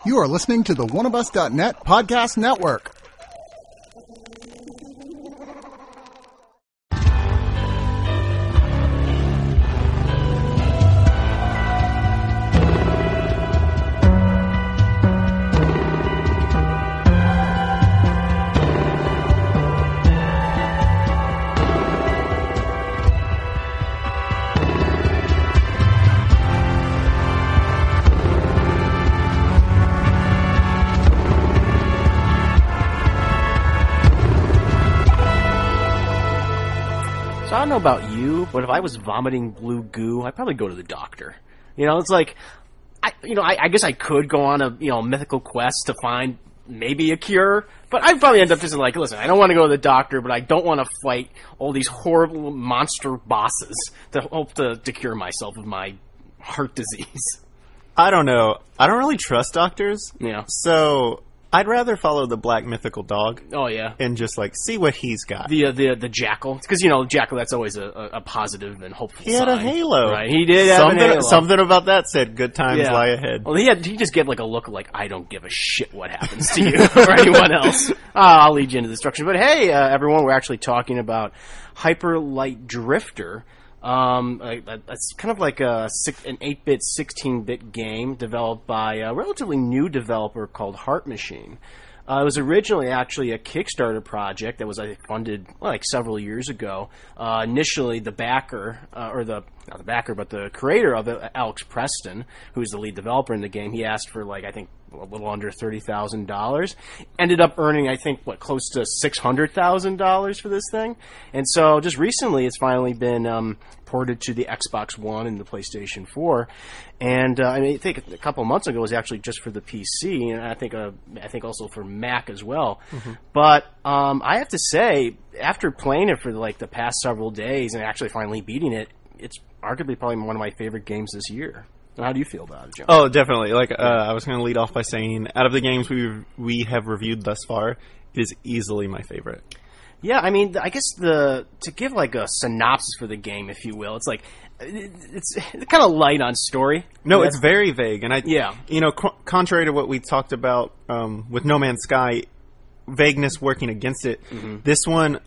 You are listening to the oneofus.net podcast network. I don't know about you, but if I was vomiting blue goo, I'd probably go to the doctor. You know, it's like, I guess I could go on a mythical quest to find maybe a cure, but I'd probably end up just like, listen, I don't want to go to the doctor, but I don't want to fight all these horrible monster bosses to hope to cure myself of my heart disease. I don't know. I don't really trust doctors. Yeah. So I'd rather follow the black mythical dog. Oh, yeah. And just, see what he's got. The jackal. Because, jackal, that's always a positive and hopeful sign. He had a halo. Right, he did have a halo. Something about that said, good times lie ahead. Well, he just gave, a look like, I don't give a shit what happens to you or anyone else. I'll lead you into destruction. But, hey, everyone, we're actually talking about Hyper Light Drifter. It's kind of like an 8-bit, 16-bit game developed by a relatively new developer called Heart Machine. It was originally actually a Kickstarter project that was funded several years ago. Initially, the backer, not the backer, but the creator of it, Alex Preston, who's the lead developer in the game, he asked for I think a little under $30,000. Ended up earning, I think, close to $600,000 for this thing. And so just recently it's finally been ported to the Xbox One and the PlayStation 4. And I think a couple of months ago it was actually just for the PC, and I think also for Mac as well. Mm-hmm. But I have to say, after playing it for the past several days and actually finally beating it, it's arguably probably one of my favorite games this year. How do you feel about it, John? Oh, definitely. I was going to lead off by saying, out of the games we have reviewed thus far, it is easily my favorite. Yeah, I mean, I guess to give a synopsis for the game, if you will, it's it's kind of light on story. No, it's very vague, and contrary to what we talked about with No Man's Sky, vagueness working against it. Mm-hmm. This one,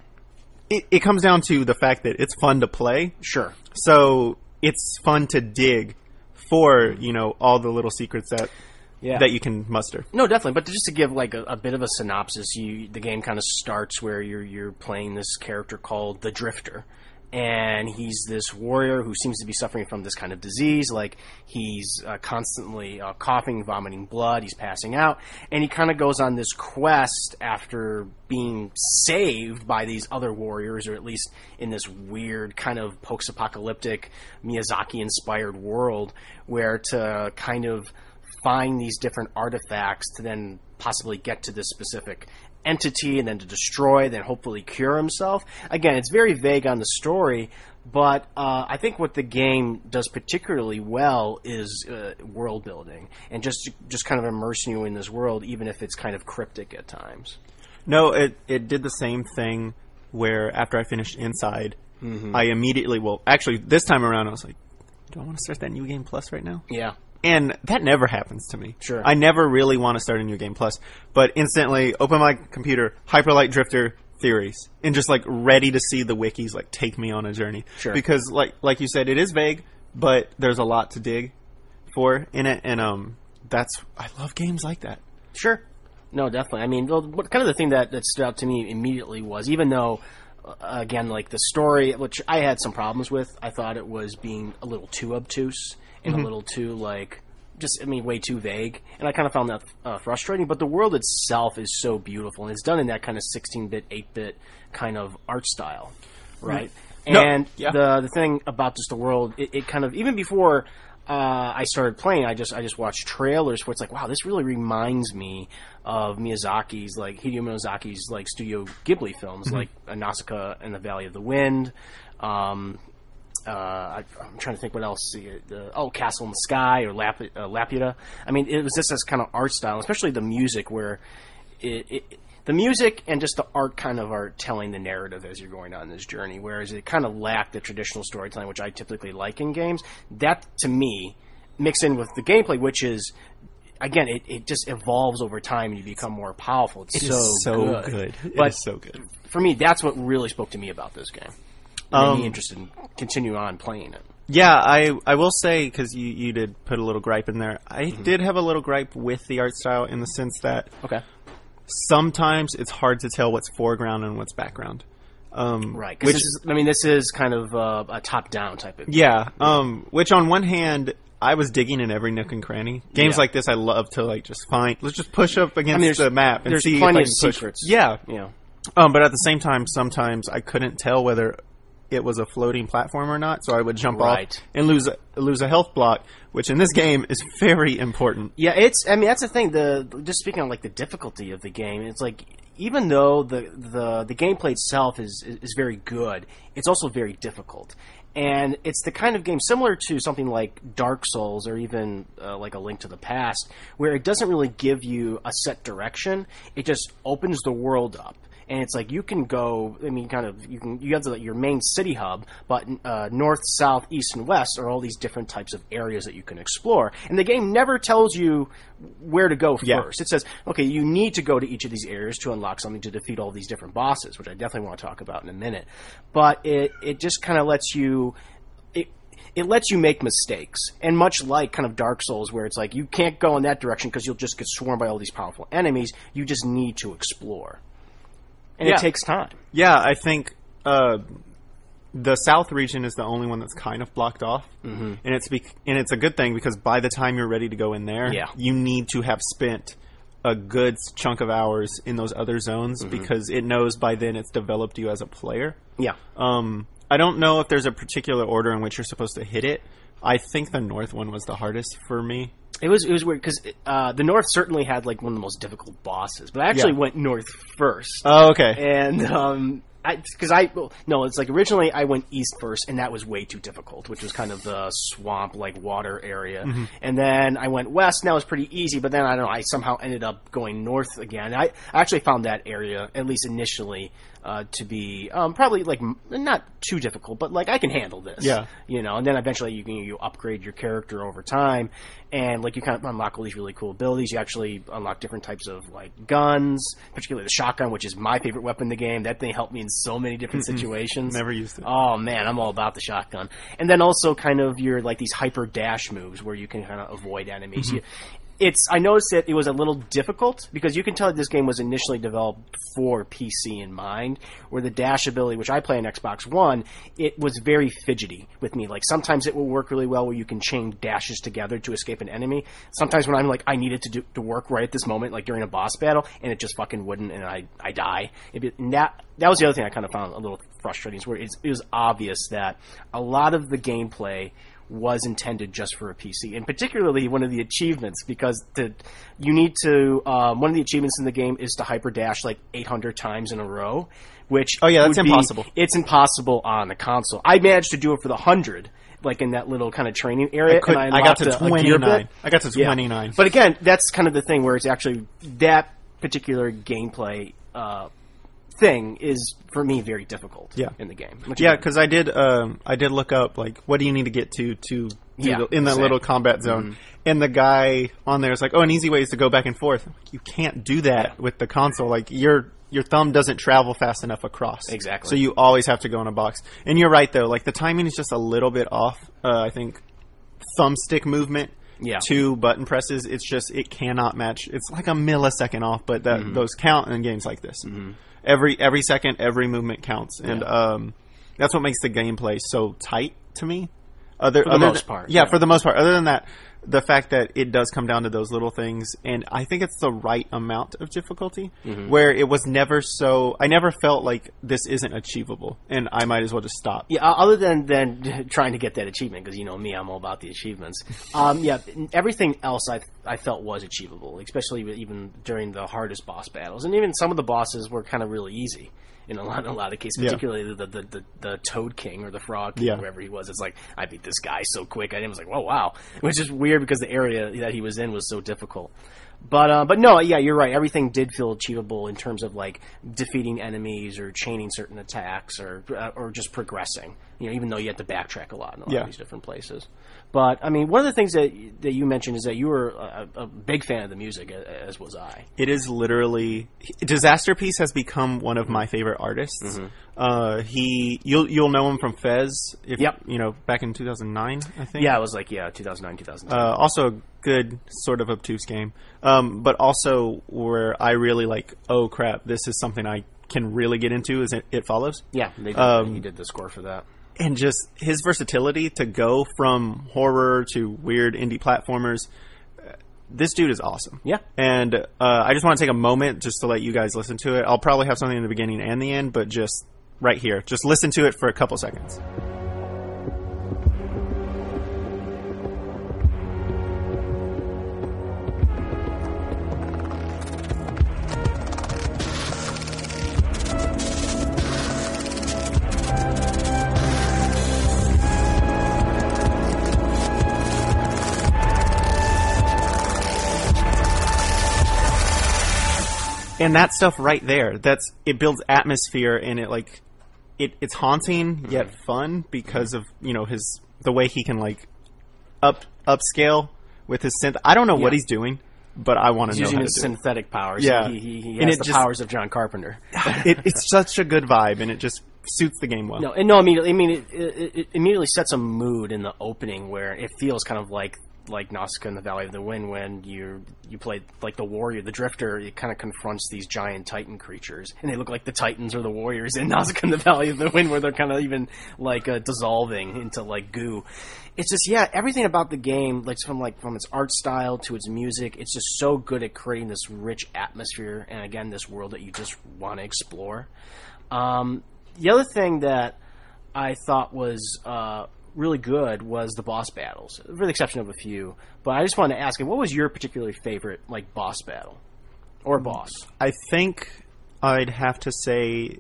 it comes down to the fact that it's fun to play. Sure. So it's fun to dig for all the little secrets that you can muster. No, definitely. But just to give a bit of a synopsis, the game kind of starts where you're playing this character called the Drifter, and he's this warrior who seems to be suffering from this kind of disease. He's constantly coughing, vomiting blood. He's passing out, and he kind of goes on this quest after being saved by these other warriors, or at least in this weird kind of post-apocalyptic Miyazaki-inspired world, where to kind of find these different artifacts to then possibly get to this specific entity and then to destroy, then hopefully cure himself. Again, it's very vague on the story, but I think what the game does particularly well is world building and just kind of immersing you in this world, even if it's kind of cryptic at times. No, it did the same thing where after I finished Inside, mm-hmm. I immediately, actually this time around I was like, do I want to start that New Game Plus right now? Yeah. And that never happens to me. Sure. I never really want to start a New Game Plus, but instantly open my computer, Hyper Light Drifter theories, and just ready to see the wikis take me on a journey. Sure. Because like you said, it is vague, but there's a lot to dig for in it, and I love games like that. Sure. No, definitely. I mean, kind of the thing that stood out to me immediately was, even though again, the story, which I had some problems with, I thought it was being a little too obtuse and mm-hmm. a little too, way too vague. And I kind of found that frustrating. But the world itself is so beautiful, and it's done in that kind of 16-bit, 8-bit kind of art style, right? Mm-hmm. And the thing about just the world, it kind of, even before I started playing, I just watched trailers where it's wow, this really reminds me of Miyazaki's, Hideo Miyazaki's, Studio Ghibli films, mm-hmm. Nausicaa and the Valley of the Wind. I'm trying to think what else. Castle in the Sky or Laputa. I mean, it was just this kind of art style, especially the music, where the music and just the art kind of are telling the narrative as you're going on this journey, whereas it kind of lacked the traditional storytelling, which I typically like in games. That, to me, mixed in with the gameplay, which is again, it just evolves over time and you become more powerful. It's so good. But it is so good. For me, that's what really spoke to me about this game. Made me interested in continuing on playing it. Yeah, I will say, because you did put a little gripe in there, I did have a little gripe with the art style in the sense that sometimes it's hard to tell what's foreground and what's background. Right, because this is kind of a top-down type of game. Yeah, which on one hand, I was digging in every nook and cranny. Games like this, I love to just let's just push up against the map and see if I can push. Secrets. Yeah. But at the same time, sometimes I couldn't tell whether it was a floating platform or not, so I would jump off and lose a health block, which in this game is very important. Yeah, that's the thing. Just speaking on like the difficulty of the game, it's like even though the gameplay itself is very good, it's also very difficult. And it's the kind of game similar to something like Dark Souls or even like A Link to the Past, where it doesn't really give you a set direction. It just opens the world up. And it's like you can go. I mean, you have your main city hub, but north, south, east, and west are all these different types of areas that you can explore. And the game never tells you where to go first. It says, okay, you need to go to each of these areas to unlock something to defeat all these different bosses, which I definitely want to talk about in a minute. But it just kind of lets you. It lets you make mistakes, and much like kind of Dark Souls, where it's like you can't go in that direction because you'll just get swarmed by all these powerful enemies. You just need to explore. And it takes time. Yeah, I think the south region is the only one that's kind of blocked off, and it's a good thing because by the time you're ready to go in there, you need to have spent a good chunk of hours in those other zones because it knows by then it's developed you as a player. Yeah. I don't know if there's a particular order in which you're supposed to hit it. I think the north one was the hardest for me. It was weird because the north certainly had like one of the most difficult bosses, but I actually went north first. Oh, okay. And it's like originally I went east first, and that was way too difficult, which was kind of the swamp like water area. And then I went west, and that was pretty easy. But then I somehow ended up going north again. I actually found that area, at least initially, to be probably like not too difficult, but like I can handle this. Yeah. And then eventually you upgrade your character over time, and like you kind of unlock all these really cool abilities. You actually unlock different types of like guns, particularly the shotgun, which is my favorite weapon in the game. That thing helped me in so many different situations. Never used it. Oh man, I'm all about the shotgun. And then also kind of your like these hyper dash moves where you can kind of avoid enemies. I noticed that it was a little difficult because you can tell that this game was initially developed for PC in mind, where the dash ability, which I play on Xbox One, it was very fidgety with me. Like sometimes it will work really well where you can chain dashes together to escape an enemy. Sometimes when I'm like, I need it to work right at this moment, like during a boss battle, and it just fucking wouldn't, and I die. And that was the other thing I kind of found a little frustrating, is where it was obvious that a lot of the gameplay was intended just for a PC, and particularly one of the achievements, because you need to one of the achievements in the game is to hyper dash like 800 times in a row, which that's impossible. It's impossible on the console. I managed to do it for the 100, like in that little kind of training area, I got to 29. I got to 29. Yeah. But again, that's kind of the thing where it's actually that particular gameplay thing is for me very difficult in the game. Because I did look up like what do you need to get to in that little combat zone, and the guy on there is like, an easy way is to go back and forth. You can't do that with the console. Like your thumb doesn't travel fast enough across. Exactly. So you always have to go in a box. And you're right though, like the timing is just a little bit off. I think thumbstick movement. To button presses, it cannot match. It's like a millisecond off, but those count in games like this. Every second, every movement counts, and that's what makes the gameplay so tight to me. For the most part. For the most part. Other than that, the fact that it does come down to those little things, and I think it's the right amount of difficulty, where it was never so... I never felt like this isn't achievable, and I might as well just stop. Yeah, other than trying to get that achievement, because you know me, I'm all about the achievements. Everything else I felt was achievable, especially even during the hardest boss battles. And even some of the bosses were kind of really easy. In a lot of cases, particularly the Toad King or the Frog King, whoever he was. It's like, I beat this guy so quick. I was like, whoa, wow. Which is weird because the area that he was in was so difficult. But no, you're right. Everything did feel achievable in terms of like defeating enemies or chaining certain attacks or just progressing. even though you have to backtrack a lot in a lot of these different places. But, I mean, one of the things that you mentioned is that you were a big fan of the music, as was I. It is literally... Disaster Piece has become one of my favorite artists. You'll know him from Fez, back in 2009, I think. Yeah, it was 2009, 2010. Also a good sort of obtuse game. But also where I really oh crap, this is something I can really get into is It Follows. Yeah, he did the score for that. And just his versatility to go from horror to weird indie platformers. This dude is awesome. Yeah. And I just want to take a moment just to let you guys listen to it. I'll probably have something in the beginning and the end, but just right here. Just listen to it for a couple seconds. And that stuff right there, it builds atmosphere, and it's haunting yet fun because of the way he can upscale with his synth. I don't know what he's doing, but I want to know how to do it. He's using his synthetic powers. Yeah, he has the powers of John Carpenter. It's such a good vibe, and it just suits the game well. It immediately sets a mood in the opening where it feels kind of like Nausicaa in the Valley of the Wind when you play the warrior, the drifter. It kind of confronts these giant titan creatures, and they look like the titans or the warriors in Nausicaa in the Valley of the Wind, where they're kind of even dissolving into goo. It's just everything about the game, from its art style to its music, it's just so good at creating this rich atmosphere, and again, this world that you just want to explore. The other thing that I thought was really good was the boss battles, with the exception of a few. But I just wanted to ask you, what was your particularly favorite boss battle or boss? I think I'd have to say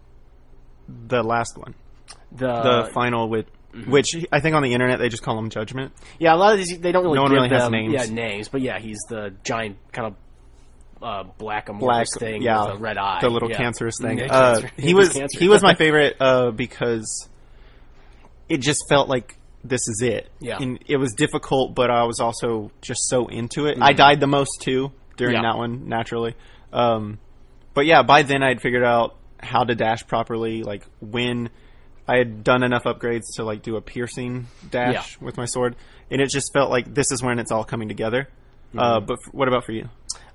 the last one, the final with which I think on the internet they just call him Judgment. Yeah, a lot of these they don't really. No one really has names. Yeah, names, but he's the giant kind of black amorphous thing with a red eye, the little cancerous thing. He was my favorite because it just felt like this is it. Yeah. And it was difficult, but I was also just so into it. I died the most, too, during that one, naturally. But yeah, by then I'd figured out how to dash properly, when I had done enough upgrades to, do a piercing dash with my sword. And it just felt like this is when it's all coming together. But what about for you?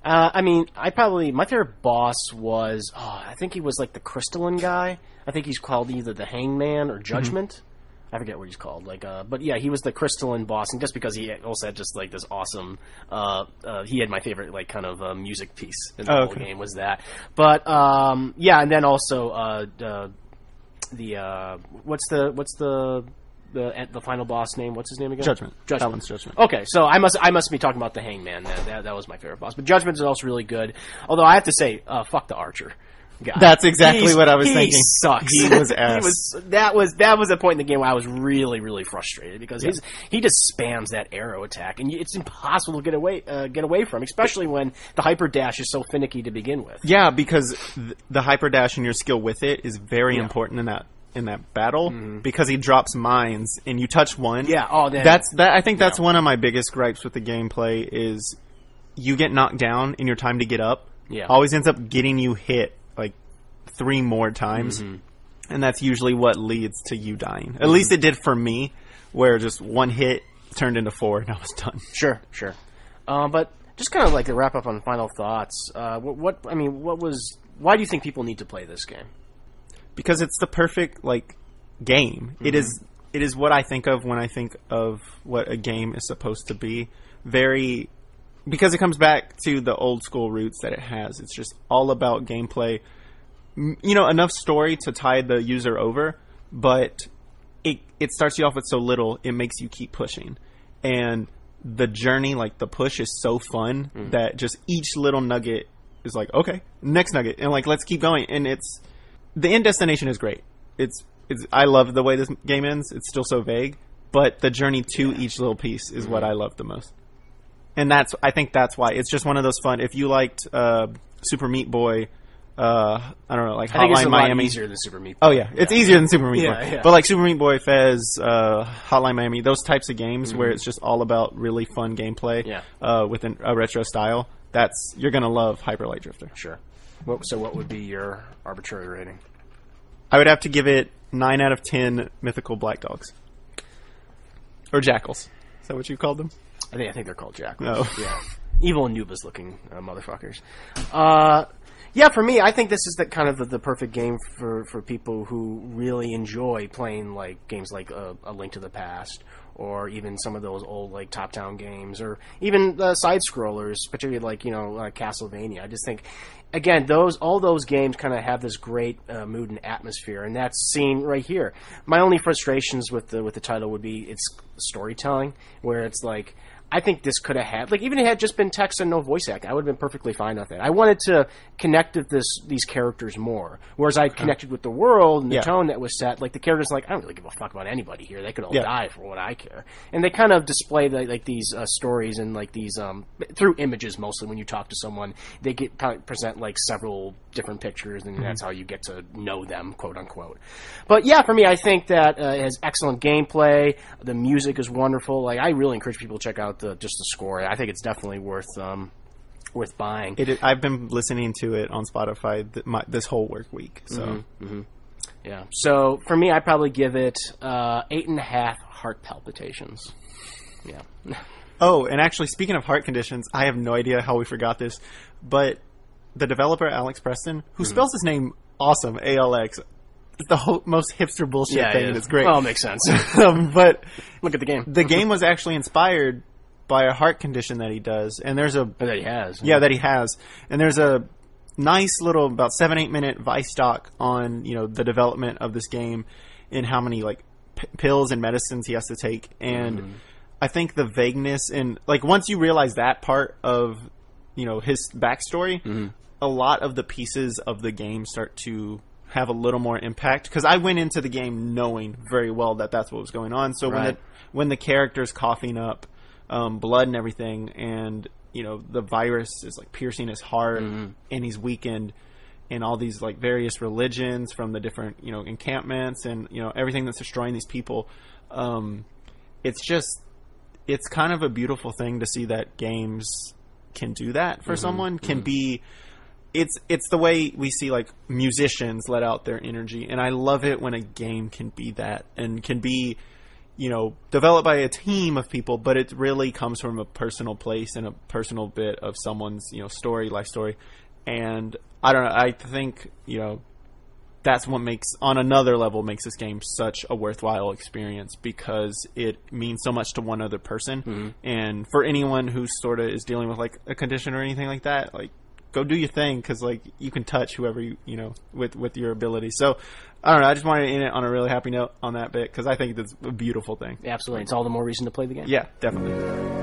My favorite boss was, I think he was the crystalline guy. I think he's called either the Hangman or Judgment. I forget what he's called. But yeah, he was the crystalline boss, and just because he also had just this awesome, he had my favorite music piece in the whole game was that. But and then also what's the final boss name? What's his name again? Judgment. That one's Judgment. Okay, so I must be talking about the Hangman. That was my favorite boss. But Judgment is also really good. Although I have to say, fuck the archer guy. That's exactly what I was thinking. He sucks. He was ass. That was a point in the game where I was really, really frustrated because he just spams that arrow attack, and it's impossible to get away from, especially when the hyper dash is so finicky to begin with. Yeah, because the hyper dash and your skill with it is very important in that battle because he drops mines and you touch one. Yeah. I think that's one of my biggest gripes with the gameplay is you get knocked down and your time to get up always ends up getting you hit 3 more times, and that's usually what leads to you dying. At least it did for me, where just one hit turned into 4 and I was done. Sure. But just kind of to wrap up on final thoughts. Why do you think people need to play this game? Because it's the perfect game. It is what I think of when I think of what a game is supposed to be. Because it comes back to the old school roots that it has. It's just all about gameplay. Enough story to tide the user over, but it starts you off with so little, it makes you keep pushing. And the journey, the push is so fun that just each little nugget is okay, next nugget, and let's keep going. And the end destination is great. I love the way this game ends. It's still so vague, but the journey to each little piece is what I love the most. And I think that's why it's just one of those fun. If you liked Super Meat Boy, I don't know, like I think it's Hotline a Miami. lot easier than Super Meat Boy. Oh yeah, it's easier than Super Meat Boy. Yeah. But like Super Meat Boy, Fez, Hotline Miami, those types of games where it's just all about really fun gameplay with a retro style. You're gonna love Hyper Light Drifter. Sure. So what would be your arbitrary rating? I would have to give it 9 out of 10 mythical black dogs. Or jackals. Is that what you called them? I think they're called jackals. Oh. Yeah. Evil Anubis looking motherfuckers. Yeah, for me, I think this is the kind of the perfect game for people who really enjoy playing like games like A Link to the Past, or even some of those old like top-down games, or even side scrollers, particularly like Castlevania. I just think, again, all those games kind of have this great mood and atmosphere, and that's seen right here. My only frustrations with the title would be its storytelling, where it's like, I think this could have had, like, even if it had just been text and no voice acting, I would have been perfectly fine with it. I wanted to connect with these characters more, whereas I connected with the world and the tone that was set. Like, the characters, like, I don't really give a fuck about anybody here. They could all die for what I care. And they kind of display like these stories and like these through images mostly. When you talk to someone, they present like several different pictures, and that's how you get to know them, quote unquote. But yeah, for me, I think that it has excellent gameplay. The music is wonderful. Like, I really encourage people to check out just the score. I think it's definitely worth buying. I've been listening to it on Spotify this whole work week. So yeah. So for me, I probably give it 8.5 heart palpitations. Yeah. Oh, and actually, speaking of heart conditions, I have no idea how we forgot this, but the developer Alex Preston, who spells his name awesome, ALX. It's the most hipster bullshit thing, and it's great. Well, it makes sense. But look at the game. The game was actually inspired by a heart condition that he does, and there's that he has. Yeah, that he has, and there's a nice little about 7-8 minute Vice doc on the development of this game and how many like pills and medicines he has to take, and I think the vagueness and like once you realize that part of his backstory, a lot of the pieces of the game start to have a little more impact, because I went into the game knowing very well that that's what was going on. So when the character's coughing up blood and everything, and the virus is like piercing his heart, and he's weakened, and all these like various religions from the different encampments, and everything that's destroying these people, it's kind of a beautiful thing to see that games can do that for someone. Can be it's the way we see like musicians let out their energy, and I love it when a game can be that, and can be developed by a team of people, but it really comes from a personal place and a personal bit of someone's life story. And I don't know, I think that's what on another level makes this game such a worthwhile experience, because it means so much to one other person. And for anyone who sort of is dealing with like a condition or anything like that, like, go do your thing, because like you can touch whoever with your ability. So I don't know, I just wanted to end it on a really happy note on that bit, because I think that's a beautiful thing. Absolutely, it's all the more reason to play the game. Yeah, definitely.